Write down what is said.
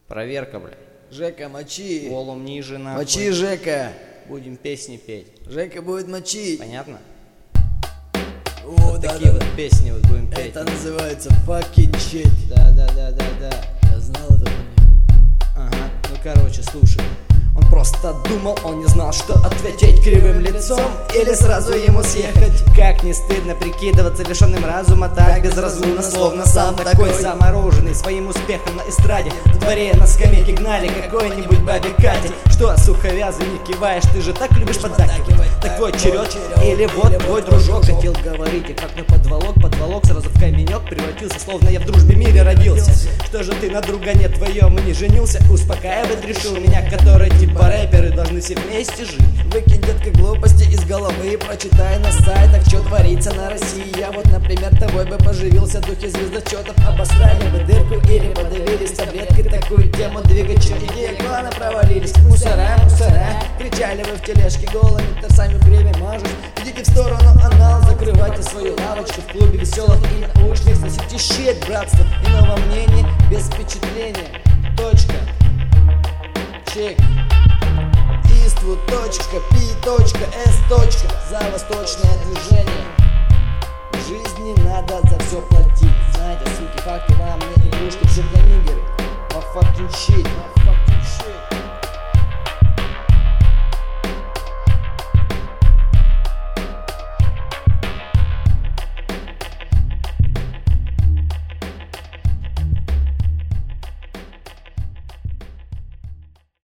Проверка, бля. Жека, мочи. Волум ниже, нахуй. Мочи, Жека. Будем песни петь. Жека будет мочить. Понятно? О, Вот да, такие да, вот песни вот будем петь. Это называется fucking shit. Да. Я знал это. Ага, ну короче, слушай. Он просто думал, он не знал, что ответить кривым лицом или сразу ему съехать. Как не стыдно прикидываться лишенным разума, так безразумно, словно сам такой замороженный своим успехом на эстраде. В дворе на скамейке гнали какой-нибудь бабе Кате. Что, суховязый, не киваешь, ты же так любишь поддакивать. Так твой черед, или вот твой дружок хотел говорить, и как на подволок сразу в каменек превратился, словно я в дружбе мире родился. Что же ты на друга не твоем и не женился? Успокаивать решил меня, который типа рэперы должны все вместе жить. Выкинь, детка, глупости из головы и прочитай на сайтах, что творится на России. Я вот, например, тобой бы поживился, духе звездочетов. Обосрали бы дырку или подавились таблеткой. Такую тему двигать, что идеи плана провалились. Мусора, кричали вы в тележке голыми торсами время мажут. Идите в сторону, анал, закрывайте свою лавочку. В клубе веселых и научных сносите щит, братство. Иного мнения без впечатления. Точка. Чек. Иствуд, точка, пи, точка, с, точка. За восточное движение. В жизни надо за все платить. Знаете, суки, факты вам не игрушки, все для нигеры. Fucking shit.